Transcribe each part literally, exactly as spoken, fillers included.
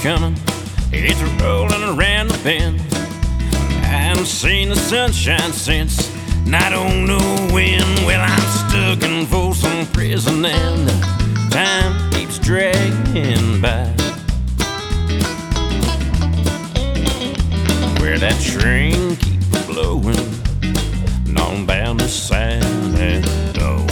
coming, it's rolling around the bend. I haven't seen the sunshine since, and I don't know when. Well, I'm stuck in Folsom Prison and the time keeps dragging by. Where that train keeps blowing, and on down the side and oh.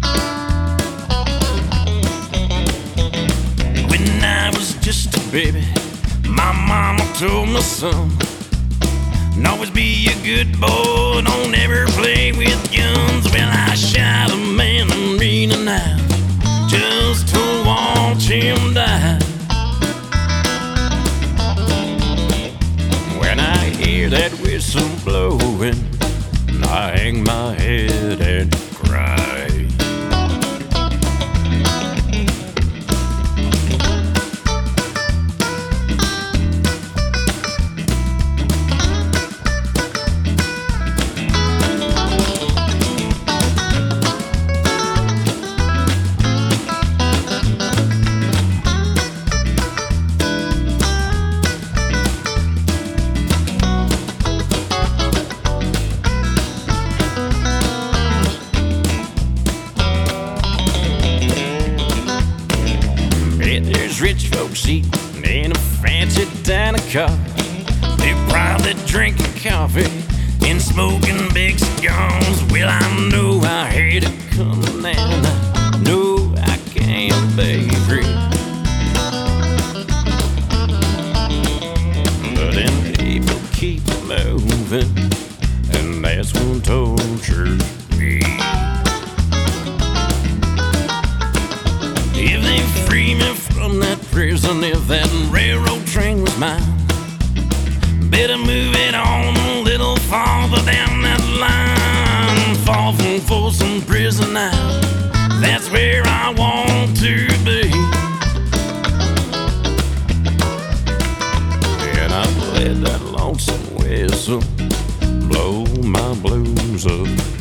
When I was just a baby, my mama told me, son, and always be a good boy, don't ever play with guns. Well, I shot a man and read a knife just to watch him die. When I hear that whistle blowing, I hang my head and cry. There's rich folks eating in a fancy diner car. They probably drinking coffee and smoking big cigars. Well, I know I hate it coming and I know I can't be free. But then people keep moving, and that's what tortures me. If they free me from that prison, if that railroad train was mine, better move it on a little farther down that line. Far from Folsom Prison now, that's where I want to be. And I let that lonesome whistle blow my blues up.